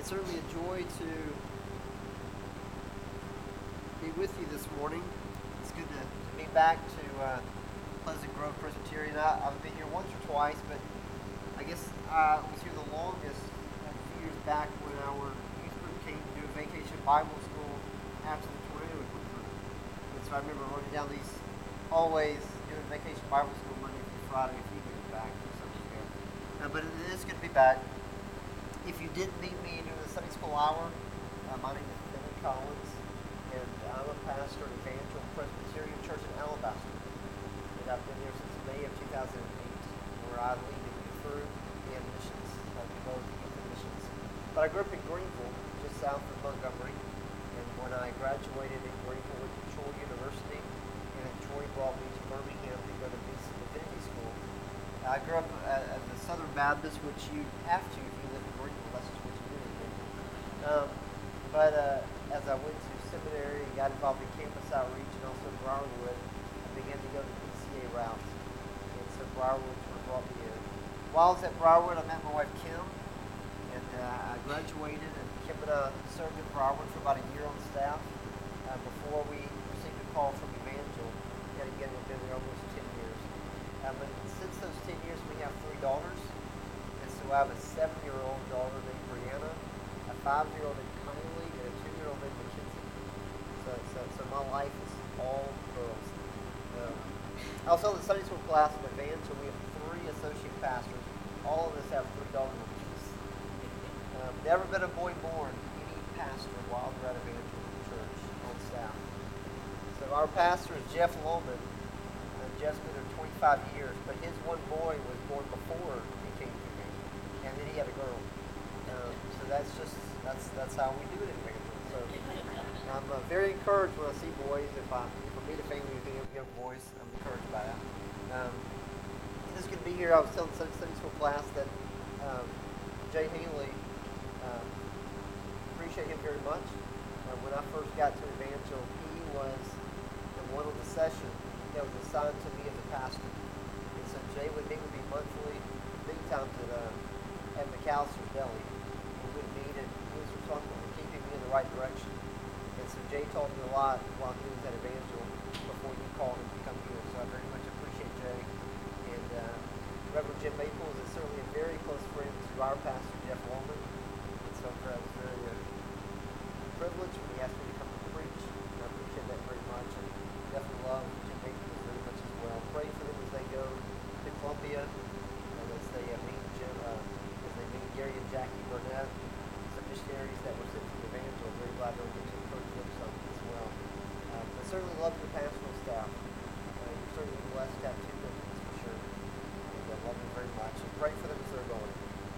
It's certainly a joy to be with you this morning. It's good to be back to Pleasant Grove Presbyterian. I've been here once or twice, but I guess I was here the longest a few years back when our youth group came to do a vacation Bible school after the tornado had went through. And so I remember running down these hallways doing vacation Bible school Monday through Friday a few years back or something ago. But it is good to be back. If you didn't meet me during the Sunday School Hour, my name is Billy Collins, and I'm a pastor at Evangel Presbyterian Church in Alabaster. And I've been here since May of 2008, where I lead the youth group and missions, both youth and missions. But I grew up in Greenville, just south of Montgomery, and when I graduated in Greenville, went to Troy University, and then Troy brought me to Birmingham to go to Beeson Divinity School. I grew up at the Southern Baptist, which you have to if you live in Greenville. That's just what you do in Greenville. But as I went to seminary and got involved in campus outreach and also Briarwood, I began to go the PCA route. And so Briarwood brought me in. While I was at Briarwood, I met my wife Kim, and I graduated, and Kim and I served at Briarwood for about a year on staff before we received a call from Evangel. Yet again, we've been there almost 10 years. But since those 10 years, we have 3 daughters. And so I have a 7-year-old daughter named Brianna, a 5-year-old named Kylie, and a 2-year-old named Mackenzie. So my life is all girls. Also, in the Sunday School class at Evangel, we have 3 associate pastors. All of us have 3 daughters apiece. Never been a boy born any pastor while we're at Evangel Church on staff. So our pastor is Jeff Lohman. Jeff's been there 25 years, but his one boy was born before he came to me, and then he had a girl. So that's how we do it in Evangel. So I'm very encouraged when I see boys. If I meet a family with young boys, I'm encouraged by that. This could be here. I was telling Sunday School class that Jay Haley, appreciate him very much. When I first got to Evangel, he was in one of the sessions that was assigned to me as a pastor. And so Jay would meet with me monthly, many times at McAllister's Deli. We would meet, and he was responsible for keeping me in the right direction. And so Jay taught me a lot while he was at Evangel before he called him to come here. So I very much appreciate Jay. And Reverend Jim Maples is certainly a very close friend to our pastor, Jeff Woolman. And so I was very privileged when he asked me to come and preach. And I appreciate that very much. And definitely love Jim Maples very much as well. Pray for them as they go to Columbia, and as they meet Gary and Jackie Burnett, some missionaries that were sent to the Evangel. I'm very glad they'll get to encourage them some as well. I certainly love your pastoral staff. You're certainly blessed to have 2 buildings for sure. And I love them very much. And pray for them as they're going.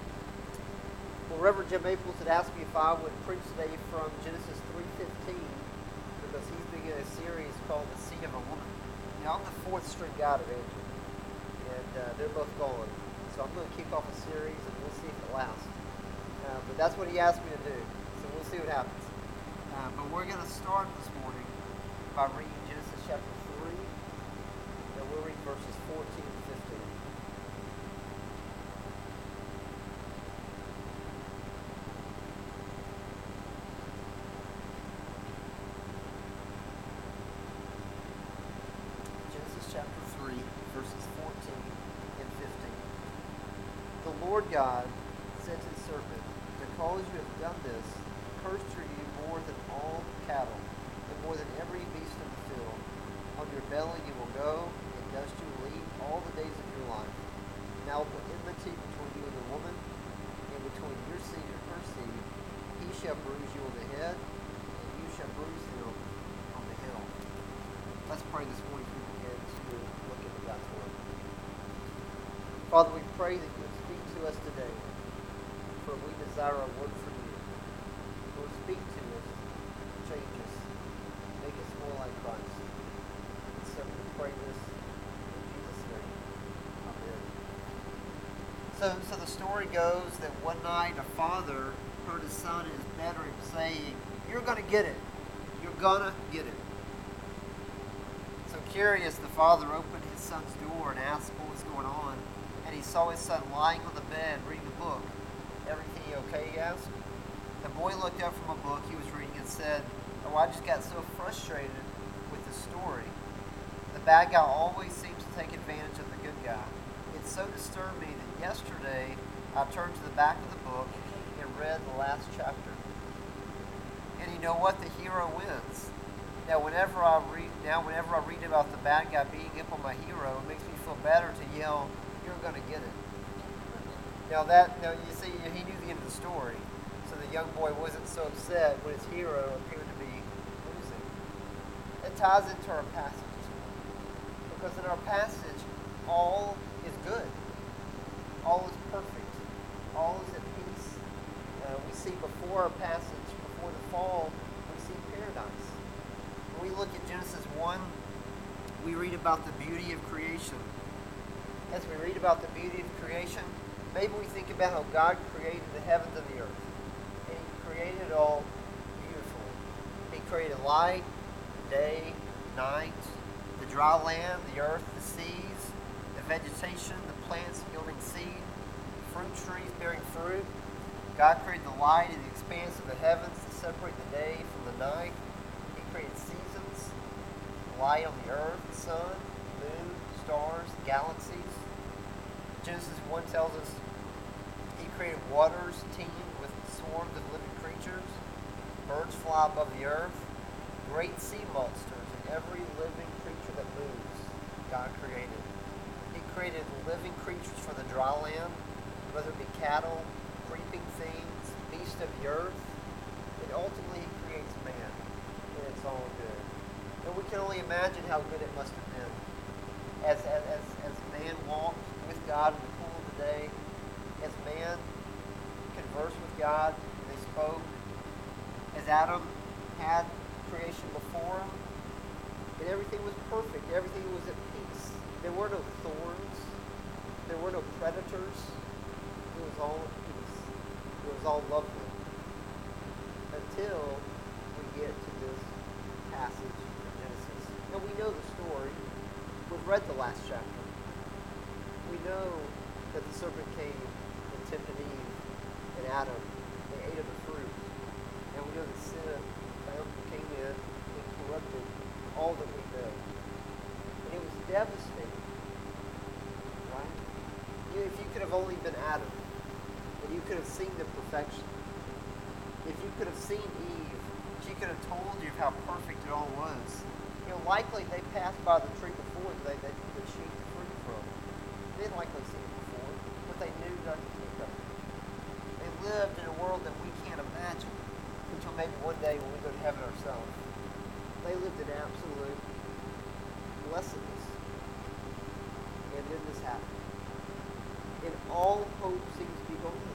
Well, Reverend Jim Maples had asked me if I would preach today from Genesis 3:15, because he's beginning a series called The Seed of a Woman. Now, I'm the 4th string guy at Evangel, and they're both gone. So I'm going to kick off a series, and we'll see if it lasts. But that's what he asked me to do, so we'll see what happens. But we're going to start this morning by reading Genesis chapter 3, and we'll read verses 14 and 15. Chapter 3, verses 14 and 15. The Lord God said to the serpent, "Because you have done this, cursed are you more than all cattle, and more than every beast of the field. On your belly you will go, and dust you will eat all the days of your life. And I will put enmity between you and the woman, and between your seed and her seed. He shall bruise you on the head, and you shall bruise him on the heel." Let's pray this morning for your heads. Look into God's Word. Father, we pray that you would speak to us today, for we desire a word from you. Lord, speak to us, change us, make us more like Christ. And so we pray this in Jesus' name. Amen. So the story goes that one night a father heard his son in his bedroom saying, "You're going to get it. You're going to get it." So curious, the father opened his son's door and asked what was going on, and he saw his son lying on the bed reading a book. "Everything okay?" he asked. The boy looked up from a book he was reading and said, "Oh, I just got so frustrated with the story. The bad guy always seems to take advantage of the good guy. It so disturbed me that yesterday I turned to the back of the book and read the last chapter. And you know what? The hero wins. Now, whenever I read about the bad guy beating up on my hero, it makes me feel better to yell, 'You're going to get it.'" Now you see, he knew the end of the story, so the young boy wasn't so upset when his hero appeared to be losing. It ties into our passage this morning, because in our passage, all is good, all is perfect, all is at peace. We see before our passage, before the fall, we see paradise. When we look at Genesis 1, we read about the beauty of creation. As we read about the beauty of creation, maybe we think about how God created the heavens and the earth. And He created it all beautifully. He created light, day, night, the dry land, the earth, the seas, the vegetation, the plants yielding seed, fruit trees bearing fruit. God created the light in the expanse of the heavens to separate the day from the night. He created seasons, light on the earth, the sun, moon, stars, galaxies. Genesis 1 tells us He created waters teeming with swarms of living creatures. Birds fly above the earth. Great sea monsters and every living creature that moves, God created. He created living creatures for the dry land, whether it be cattle, creeping things, beasts of the earth. And ultimately He creates man, and it's all good. And we can only imagine how good it must have been as man walked with God in the cool of the day, as man conversed with God, and they spoke, as Adam had creation before him, and everything was perfect, everything was at peace. There were no thorns, there were no predators, it was all at peace, it was all lovely, until we get to this passage in Genesis. And we know the story, we've read the last chapter. We know that the serpent came and tempted Eve and Adam. They ate of the fruit. And we know that sin came in and corrupted all that we know. And it was devastating. Right? If you could have only been Adam, and you could have seen the perfection. If you could have seen Eve, she could have told you how perfect it all was. Likely they passed by the tree before that she ate the fruit from. They didn't likely see it before, but they knew not to take of it. They lived in a world that we can't imagine until maybe one day when we go to heaven ourselves. They lived in absolute blessedness. And then this happened. And all hope seems to be gone.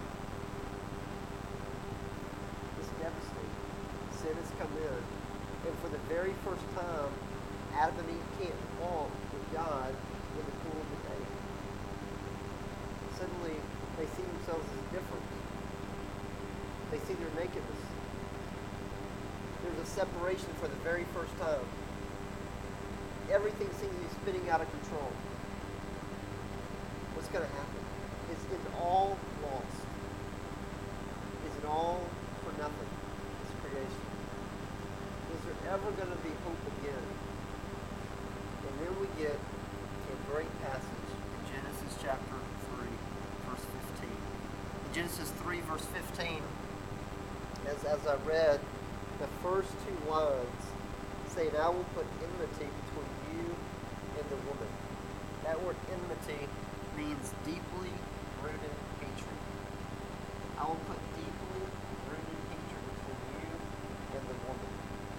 It's devastating. Sin has come in. And for the very first time, Adam and Eve can't walk with God in the cool of the day. Suddenly, they see themselves as different. They see their nakedness. There's a separation for the very first time. Everything seems to be spinning out of control. What's going to happen? Is it all lost? Is it all for nothing? This creation. Is there ever going to be hope again? And then we get to a great passage in Genesis chapter 3, verse 15. In Genesis 3, verse 15, as I read, the first two lines saying, "I will put enmity between you and the woman." That word enmity means deeply rooted hatred. I will put deeply rooted hatred between you and the woman.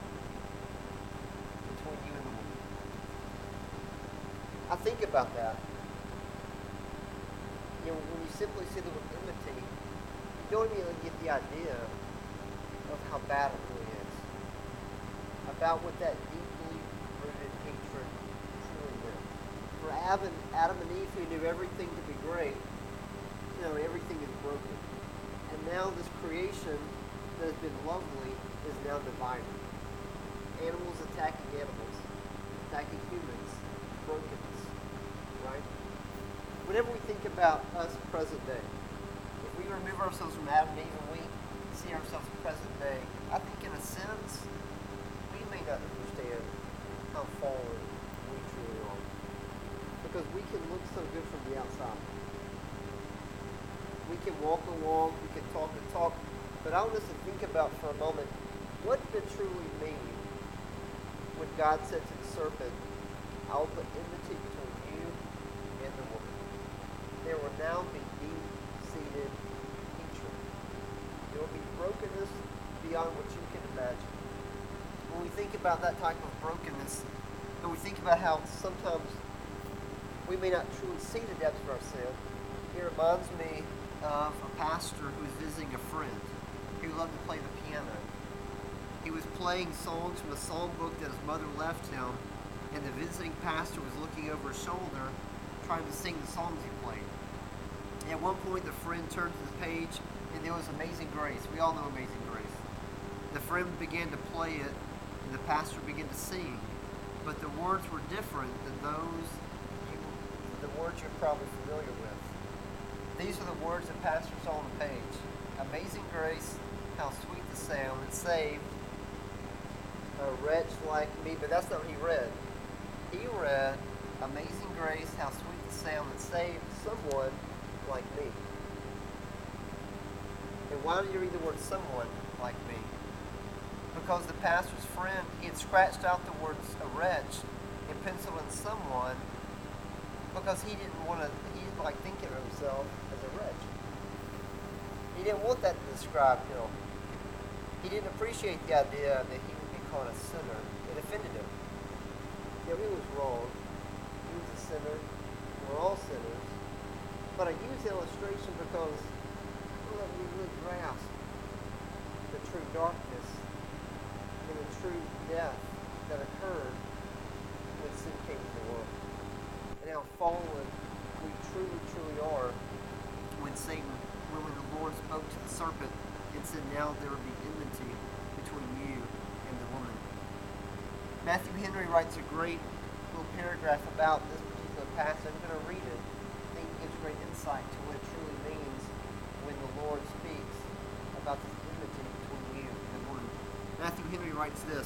Between you and the woman. I think about that. When you simply see the word enmity, you don't immediately get the idea of how bad it really is. About what that deeply rooted hatred truly meant. For Adam and Eve, who knew everything to be great, everything is broken. And now this creation that has been lovely is now divided. Animals attacking animals, attacking humans, brokenness, right? Whenever we think about us present day, if we remove ourselves from Adam and Eve and we see ourselves present can look so good from the outside. We can walk along, we can talk the talk, but I want us to think about for a moment, what did it truly mean when God said to the serpent, I will put enmity between you and the woman. There will now be deep-seated hatred. There will be brokenness beyond what you can imagine. When we think about that type of brokenness, and we think about how sometimes we may not truly see the depths of our sin, it reminds me of a pastor who was visiting a friend who loved to play the piano. He was playing songs from a song book that his mother left him, and the visiting pastor was looking over his shoulder trying to sing the songs he played. And at one point the friend turned to the page and there was Amazing Grace. We all know Amazing Grace. The friend began to play it and the pastor began to sing, but the words were different than the words you're probably familiar with. These are the words the pastor saw on the page. Amazing grace, how sweet the sound that saved a wretch like me. But that's not what he read. He read, Amazing grace, how sweet the sound that saved someone like me. And why did you read the word someone like me? Because the pastor's friend, he had scratched out the words a wretch and penciled in someone because he didn't like thinking of himself as a wretch. He didn't want that to describe him. He didn't appreciate the idea that he would be called a sinner. It offended him. Yeah, he was wrong. He was a sinner. We're all sinners. But I use the illustration because we really grasp the true darkness and the true death that occurred when sin came to the world. And how fallen we truly are when the Lord spoke to the serpent and said, now there will be enmity between you and the woman. Matthew Henry writes a great little paragraph about this particular passage. I'm going to read it. I think it gives great insight to what it truly means when the Lord speaks about this enmity between you and the woman. Matthew Henry writes this: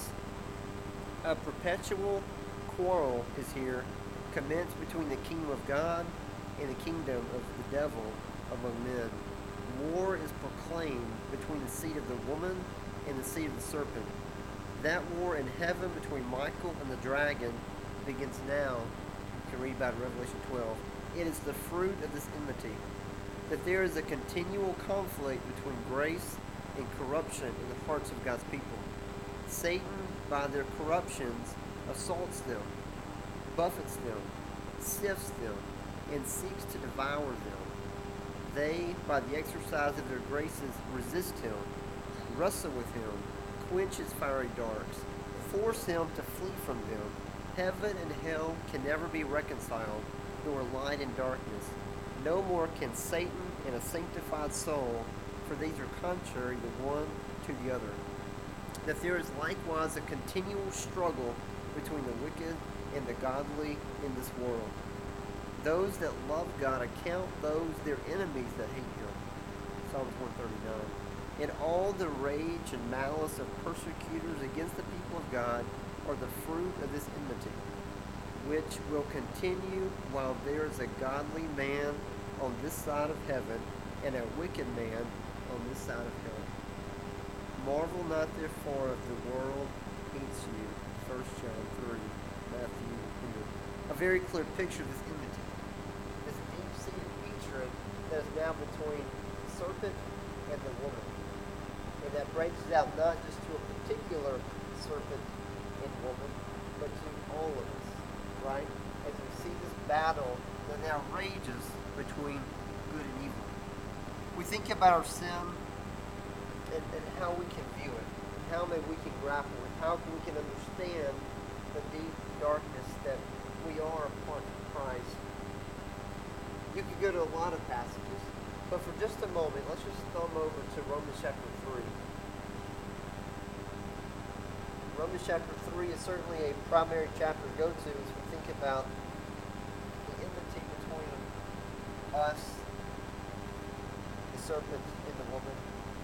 a perpetual quarrel is here commenced between the kingdom of God and the kingdom of the devil among men. War is proclaimed between the seed of the woman and the seed of the serpent. That war in heaven between Michael and the dragon begins now. You can read about it in Revelation 12. It is the fruit of this enmity, that there is a continual conflict between grace and corruption in the hearts of God's people. Satan, by their corruptions, assaults them, buffets them, sifts them, and seeks to devour them. They, by the exercise of their graces, resist him, wrestle with him, quench his fiery darts, force him to flee from them. Heaven and hell can never be reconciled, nor light and darkness. No more can Satan and a sanctified soul, for these are contrary the one to the other. That there is likewise a continual struggle between the wicked and the godly in this world. Those that love God account those their enemies that hate him. Psalms 139. And all the rage and malice of persecutors against the people of God are the fruit of this enmity, which will continue while there is a godly man on this side of heaven and a wicked man on this side of hell. Marvel not therefore if the world hates you. 1 John 3, Matthew, Peter. A very clear picture of this enmity. This deep-seated hatred that is now between the serpent and the woman. And that branches out not just to a particular serpent and woman, but to all of us, right? As we see this battle that now rages between good and evil. We think about our sin and how we can view it, and how maybe we can grapple with, how we can understand the deep darkness that we are apart from Christ. You could go to a lot of passages, but for just a moment, let's just thumb over to Romans chapter 3. Romans chapter 3 is certainly a primary chapter to go to as we think about the enmity between us, the serpent, and the woman.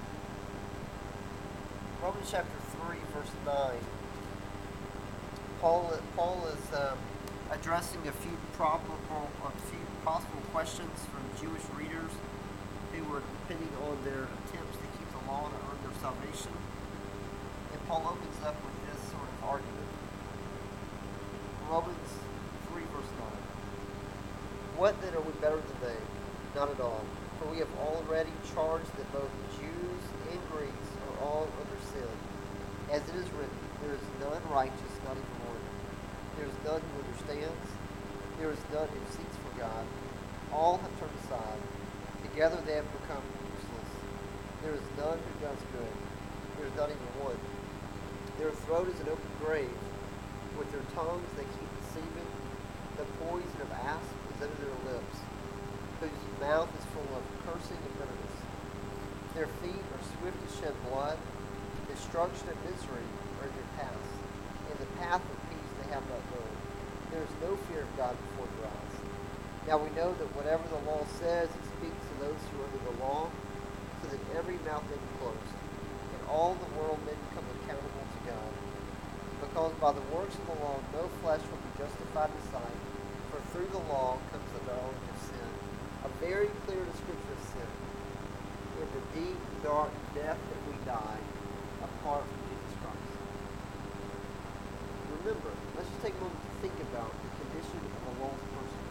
Romans chapter 3, verse 9. Paul is addressing a few possible questions from Jewish readers who were depending on their attempts to keep the law to earn their salvation. And Paul opens up with this sort of argument. Romans 3 verse 9. What then are we better than they? Not at all. For we have already charged that both Jews and Greeks are all under sin. As it is written, there is none righteous, not even one. There is none who understands. There is none who seeks for God. All have turned aside. Together they have become useless. There is none who does good. There is not even one. Their throat is an open grave. With their tongues they keep deceiving. The poison of asp is under their lips, whose mouth is full of cursing and bitterness. Their feet are swift to shed blood. Destruction and misery are in their paths. In the path of peace they have not known. There is no fear of God before their eyes. Now we know that whatever the law says, it speaks to those who are under the law, so that every mouth may be closed, and all the world may become accountable to God. Because by the works of the law no flesh will be justified in His sight, for through the law comes the knowledge of sin. A very clear description of sin. In the deep, dark death that we die apart from Jesus Christ. Remember, let's just take a moment to think about the condition of a lost person.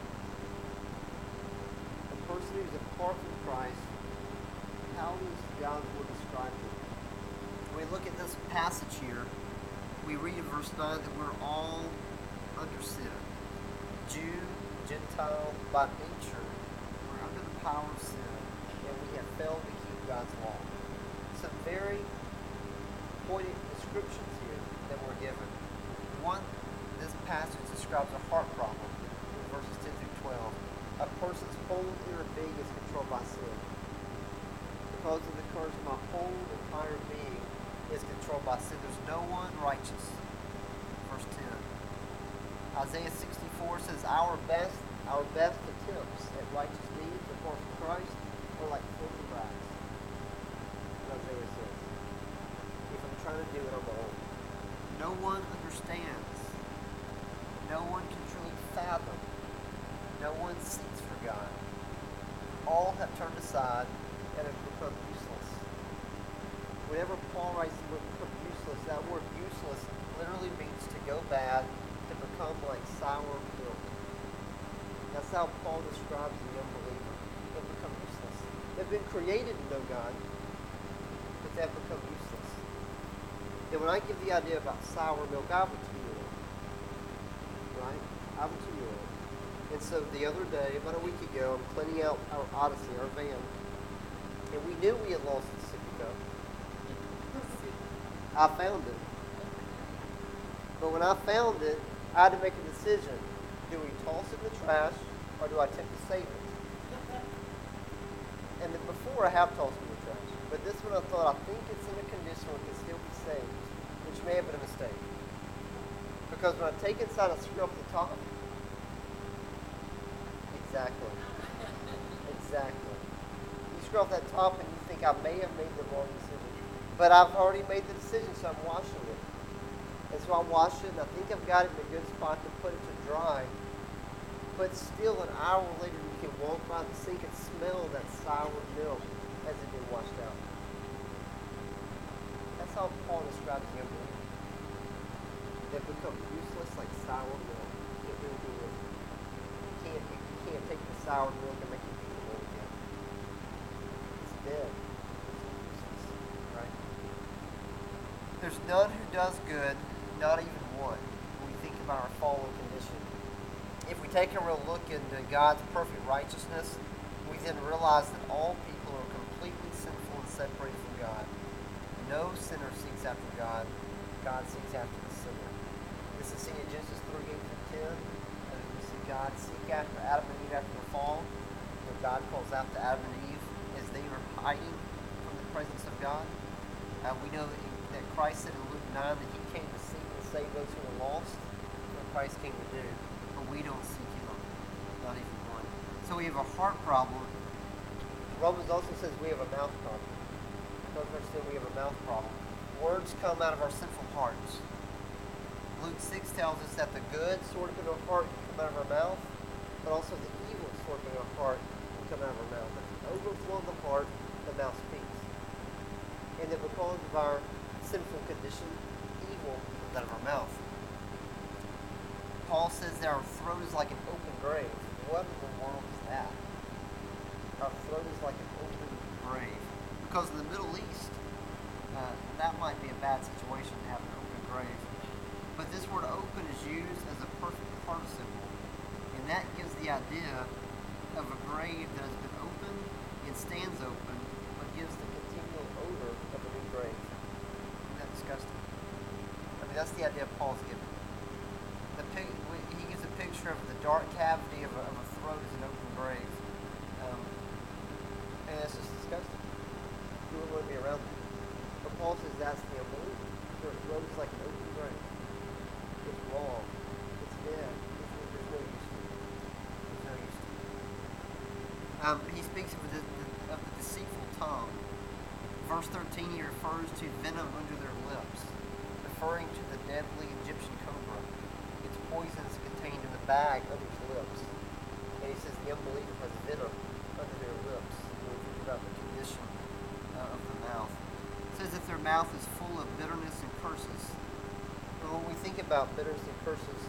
A person who is apart from Christ, how does God's Word describe them? When we look at this passage here, we read in verse 9 that we're all under sin. Jew, Gentile, by nature, we're under the power of sin, and we have failed to keep God's law. Some very pointed descriptions here that we're given. One, this passage describes a heart problem in verses 10 through 12. A person's whole inner being is controlled by sin. Because of the curse, my whole entire being is controlled by sin. There's no one righteous. Verse 10. Isaiah 64 says, our best attempts at righteous deeds apart from Christ are like filthy rags. Isaiah says, if I'm trying to do it on my own. No one understands. No one can truly fathom. No one seeks for God. All have turned aside and have become useless. Whenever Paul writes the word become useless, that word useless literally means to go bad, to become like sour milk. That's how Paul describes the unbeliever. They've become useless. They've been created to know God, but they've become useless. And when I give the idea about sour milk, I have a 2-year-old. Right? I have a 2-year-old. And so the other day, about a week ago, I'm cleaning out our Odyssey, our van, and we knew we had lost the sippy cup. I found it. But when I found it, I had to make a decision. Do we toss it in the trash, or do I attempt to save it? And then before, I have tossed it in the trash. But this one I thought, I think it's in a condition where it can still be saved, which may have been a mistake. Because when I take it inside, I screw up the top. Exactly. You screw off that top and you think I may have made the wrong decision. But I've already made the decision, so I'm washing it. And so I wash it, and I think I've got it in a good spot to put it to dry. But still, an hour later, you can walk by the sink and smell that sour milk as it been washed out. That's how Paul describes the unbeliever. They've become useless like sour milk. It really do it. You can't take the sour milk and make it beautiful again. It's dead. It's useless, right? There's none who does good, not even one, when we think about our fallen condition. If we take a real look into God's perfect righteousness, we then realize that all people are completely sinful and separated from God. No sinner seeks after God. God seeks after the sinner. This is seen in Genesis 3, 8 through 10. And we see God seek after Adam and Eve after the fall. When God calls out to Adam and Eve as they were hiding from the presence of God. We know that Christ said in Luke 9 that He came to seek and save those who were lost. What Christ came to do. But we don't seek Him, not even one. So we have a heart problem. Romans also says we have a mouth problem. Because of our sin, we have a mouth problem. Words come out of our sinful hearts. Luke 6 tells us that the good stored up in our heart come come out of our mouth, but also the evil stored in our heart will come out of our mouth. At the overflow of the heart, the mouth speaks. And that because of our sinful condition, evil comes out of our mouth. Paul says that our throat is like an open grave. What in the world is that? Our throat is like an open grave. Because in the Middle East, that might be a bad situation to have an open grave. But this word open is used as a perfect participle. And that gives the idea of a grave that has been open and stands open, but gives the continual odor of a new grave. Isn't that disgusting? I mean, that's the idea Paul's giving. He gives a picture of the dark cavity of a throat as an open grave. And it's just disgusting. You wouldn't want to be around that. But Paul says that's the unbeliever. Their throat is like an open grave. It's wrong. It's dead. There's no use to it. There's no use to it. He speaks of the deceitful tongue. Verse 13, he refers to venom under their lips, referring to the deadly Egyptian cobra. Its poison is contained in the bag under its lips. And he says the unbeliever has venom under their lips. When we think about the condition of the mouth. It says that their mouth is full of bitterness and curses. And when we think about bitterness and curses,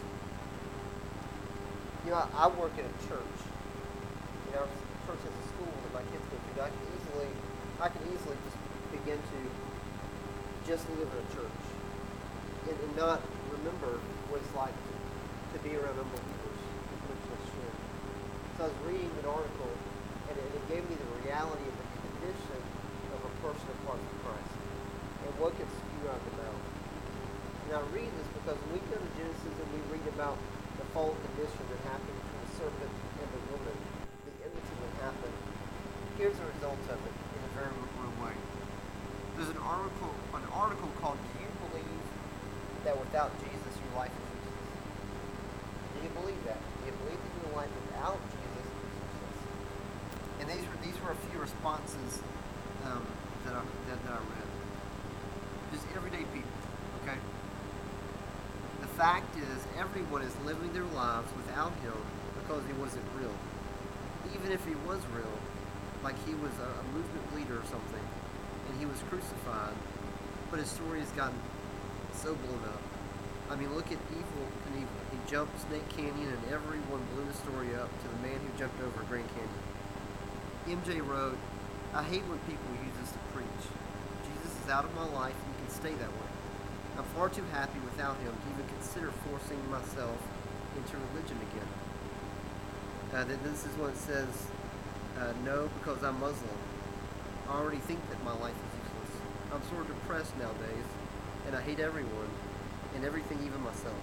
I work in a church. Our church has a school that my kids go to. I can easily just begin to just live in a church and not remember what it's like to be around unbelievers. So I was reading an article, and it gave me the reality of the condition of a person apart from Christ and what can spew out of the mouth. And I read this because when we go to Genesis and we read about the fallen condition that happened between the serpent and the woman, the enmity that happened, here's the result of it in a very real way. There's an article called "Do You Believe That Without Jesus Your Life is Useless?" Do you believe that? Do you believe that your life without Jesus is useless? And these were a few responses that I read. Just everyday people, okay? The fact is, everyone is living their lives without him because he wasn't real. Even if he was real, like he was a movement leader or something, and he was crucified, but his story has gotten so blown up. I mean, look at Evel Knievel. He jumped Snake Canyon, and everyone blew the story up to the man who jumped over Grand Canyon. MJ wrote, "I hate when people use this to preach. Jesus is out of my life, and he can stay that way. I'm far too happy without him to even consider forcing myself into religion again." This is what it says, "No, because I'm Muslim. I already think that my life is useless. I'm sort of depressed nowadays, and I hate everyone, and everything, even myself."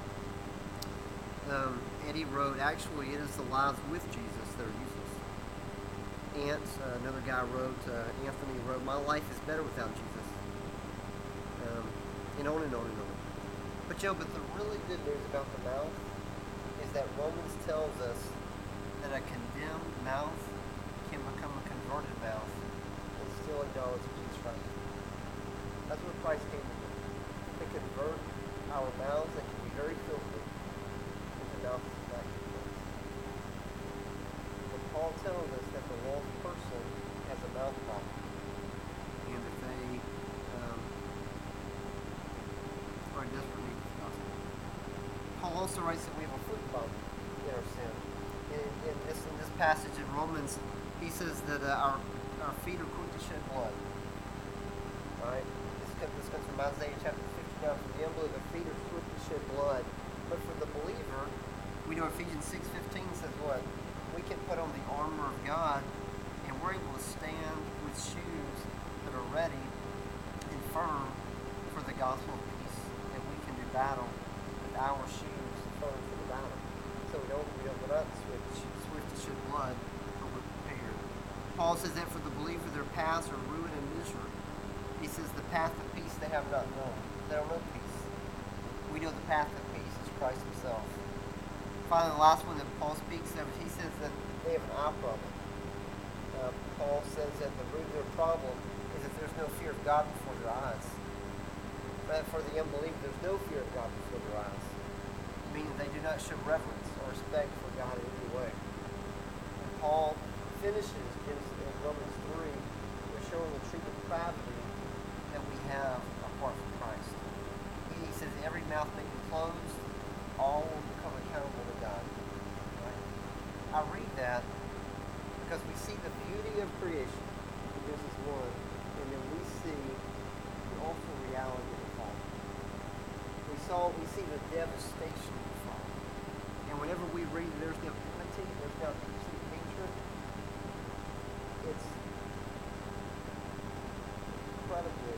Eddie wrote, "Actually, it is the lives with Jesus that are useless." Another guy wrote, Anthony wrote, "My life is better without Jesus." And on and on and on. But the really good news about the mouth is that Romans tells us that a condemned mouth can become a converted mouth and still acknowledge Jesus Christ. That's what Christ came to do. To convert our mouths that can be very filthy into mouths that can be. But Paul tells us that the lost person has a mouth problem. And if they are in desperate need of the gospel. Paul also writes that we have a foot bump in our sin. In this passage in Romans, he says that our feet are quick to shed blood. Alright? This comes from Isaiah chapter 59. For the unbeliever, feet are quick to shed blood. But for the believer, we know Ephesians 6:15 says what? We can put on the armor of God, and we're able to stand with shoes that are ready and firm for the gospel of peace. And we can do battle with our shoes firm for the battle. So we're not swift to shed blood, but we're prepared. Paul says that for the believer, their paths are ruin and misery. He says the path of peace they have not known. They don't know peace. We know the path of peace is Christ himself. Finally, the last one that Paul speaks of, he says that they have an eye problem. Paul says that the root of their problem is that there's no fear of God before their eyes. But for the unbeliever, there's no fear of God before their eyes. meaning they do not show reverence or respect for God in any way. And Paul finishes in Romans 3 with showing the true depravity that we have apart from Christ. He says, every mouth may be closed, all will become accountable to God. Right? I read that because we see the beauty of creation in Genesis 1, and then we see the awful reality of the fall. We see the devastation of the fall. And whenever we read there's no enmity, there's no hatred, it's incredibly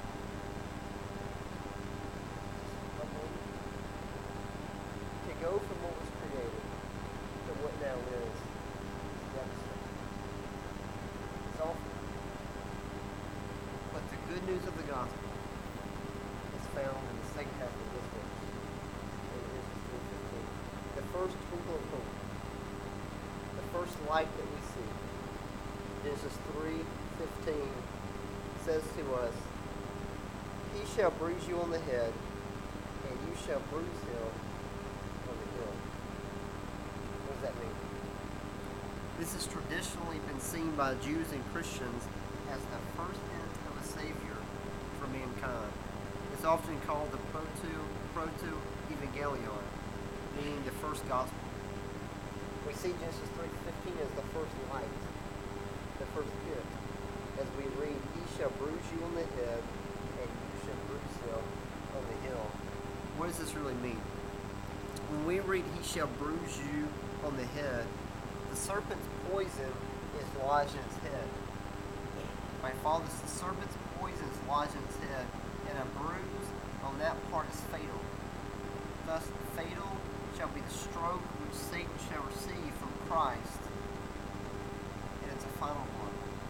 to go from what was created to what now is devastating. It's awful. But the good news of the gospel is found in the second half of this verse. In Genesis 3:15. The first twinkle of hope. The first light that we see. Genesis 3:15 says to us, he shall bruise you on the head, and you shall bruise him on the heel. What does that mean? This has traditionally been seen by Jews and Christians as the first hint of a Savior for mankind. It's often called the proto-evangelion, meaning the first gospel. We see Genesis 3:15 as the first light, the first hint. As we read, he shall bruise you on the head, and you shall bruise him on the heel. What does this really mean? When we read, he shall bruise you on the head, the serpent's poison is lodged in its head. My father, the serpent's poison is lodged in its head, and a bruise on that part is fatal. Thus, fatal shall be the stroke which Satan shall receive from Christ, and it's a final one.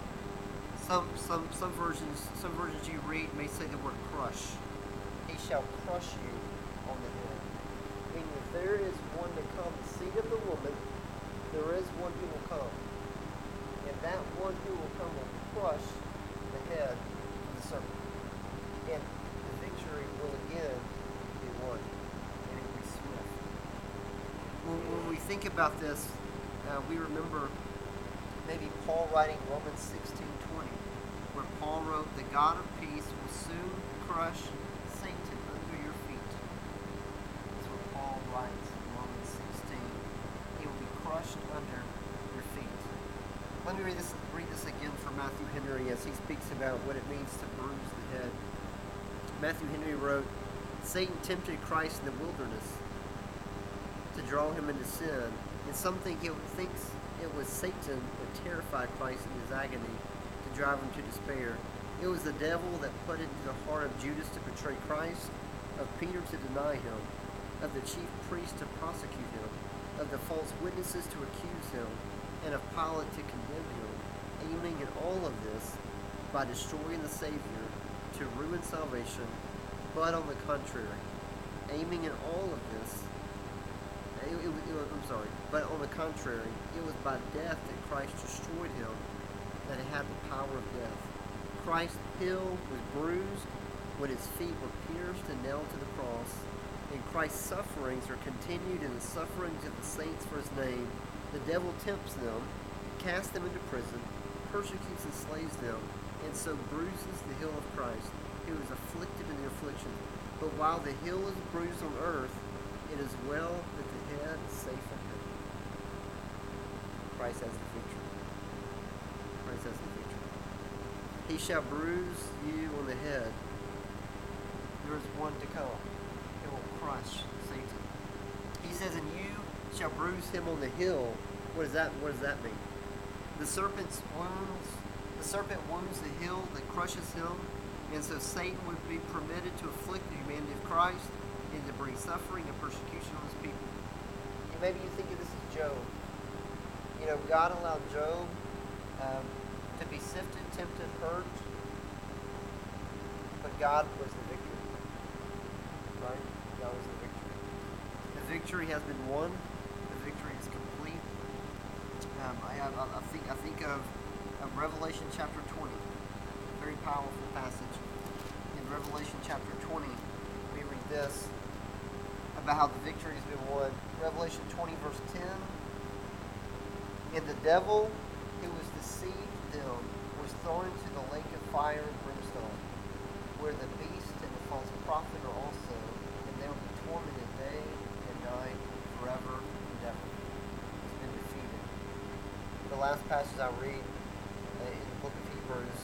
Some versions you read may say the word crush. He shall crush you on the head. Meaning if there is one to come, the seed of the woman, there is one who will come. And that one who will come will crush the head of the serpent. And the victory will again be won. And it will be swift. When we think about this, we remember maybe Paul writing Romans 16:20, where Paul wrote, the God of peace will soon crush Satan under your feet. That's what Paul writes in Romans 16. He will be crushed under your feet. Let me read this again from Matthew Henry as he speaks about what it means to bruise the head. Matthew Henry wrote, Satan tempted Christ in the wilderness to draw him into sin, and some think it was Satan that terrified Christ in his agony to drive him to despair. It was the devil that put it into the heart of Judas to betray Christ, of Peter to deny him, of the chief priests to prosecute him, of the false witnesses to accuse him, and of Pilate to condemn him, aiming in all of this by destroying the Savior to ruin salvation, but on the contrary, aiming in all of this, but on the contrary, it was by death that Christ destroyed him, that it had the power of death. Christ's heel was bruised when his feet were pierced and nailed to the cross, and Christ's sufferings are continued in the sufferings of the saints for his name. The devil tempts them, casts them into prison, persecutes and slays them, and so bruises the heel of Christ, who is afflicted in the affliction. But while the heel is bruised on earth, it is well that the head is safe in heaven. Christ has the victory. Christ has the victory. He shall bruise you on the head. There is one to come. It will crush Satan. He says, and you shall bruise him on the heel. What does that mean? The serpent wounds the heel that crushes him, and so Satan would be permitted to afflict the humanity of Christ and to bring suffering and persecution on his people. And maybe you think of this as Job. You know, God allowed Job to be sifted, tempted, hurt, but God was the victory. Right? God was the victory. The victory has been won. The victory is complete. I think of Revelation chapter 20, a very powerful passage. In Revelation chapter 20, we read this about how the victory has been won. Revelation 20, verse 10. And the devil who was deceived them was thrown into the lake of fire and brimstone, where the beast and the false prophet are also, and they will be tormented day and night forever and ever. He's been defeated. The last passage I read in the book of Hebrews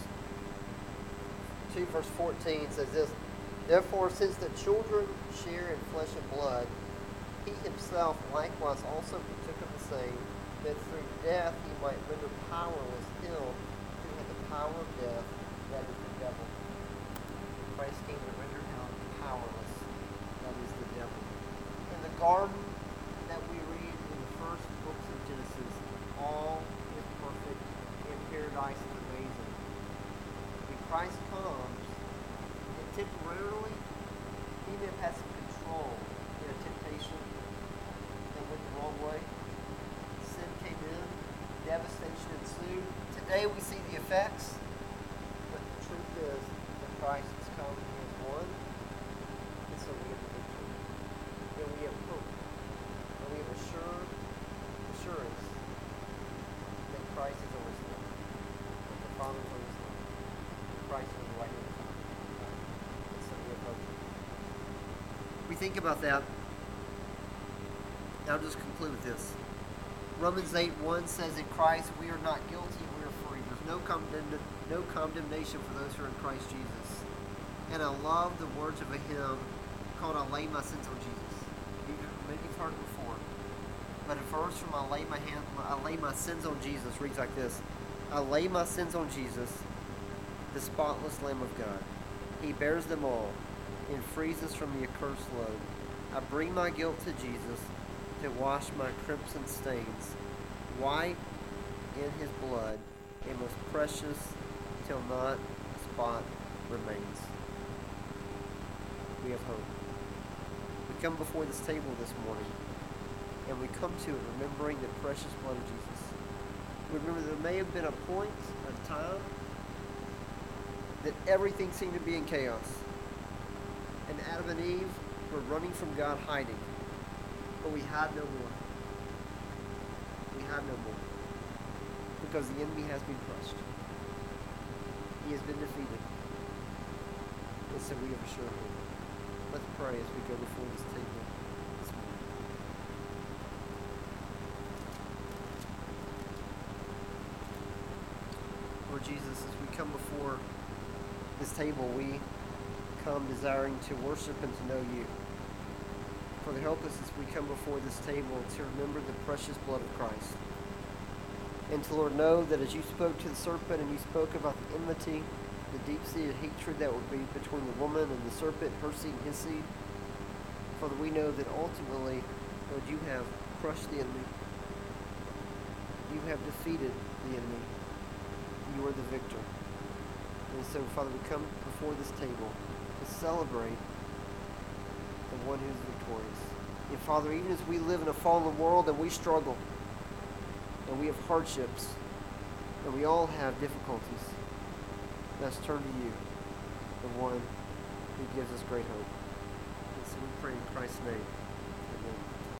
2 verse 14 says this, Therefore, since the children share in flesh and blood, he himself likewise also partook of the same, that through death he might render powerless him who had the power of death, that is the devil. Christ came to render him powerless, that is the devil. In the garden that we read in the first books of Genesis, all is perfect, and paradise is amazing. When Christ comes, and temporarily, he may have had some control in a temptation that went the wrong way. Sin came in, devastation ensued. Today we see the effects, but the truth is that Christ has come and he has won, and so we have the victory. And we have hope, and we have assurance that Christ is always there, that the Father is always there, that Christ is the right hand of God. And so we have hope. We think about that. I'll just conclude with this. Romans 8:1 says, In Christ we are not guilty, we are free. There's no condemnation for those who are in Christ Jesus. And I love the words of a hymn called I Lay My Sins on Jesus. Maybe you've heard it before. But a verse from I Lay My Sins on Jesus reads like this. I lay my sins on Jesus, the spotless Lamb of God. He bears them all and frees us from the accursed load. I bring my guilt to Jesus to wash my crimson stains, white in his blood, and most precious till not a spot remains. We have hope. We come before this table this morning, and we come to it remembering the precious blood of Jesus. We remember there may have been a point, a time, that everything seemed to be in chaos. And Adam and Eve were running from God, hiding. But we had no more. We had no more. Because the enemy has been crushed. He has been defeated. And so we have assured him. Let's pray as we go before this table this morning. Lord Jesus, as we come before this table, we come desiring to worship and to know you. Father, help us as we come before this table to remember the precious blood of Christ. And to, Lord, know that as you spoke to the serpent and you spoke about the enmity, the deep-seated hatred that would be between the woman and the serpent, her seed and his seed, Father, we know that ultimately, Lord, you have crushed the enemy. You have defeated the enemy. You are the victor. And so, Father, we come before this table to celebrate the one who is victorious. And Father, even as we live in a fallen world and we struggle, and we have hardships, and we all have difficulties, let's turn to you, the one who gives us great hope. And so we pray in Christ's name.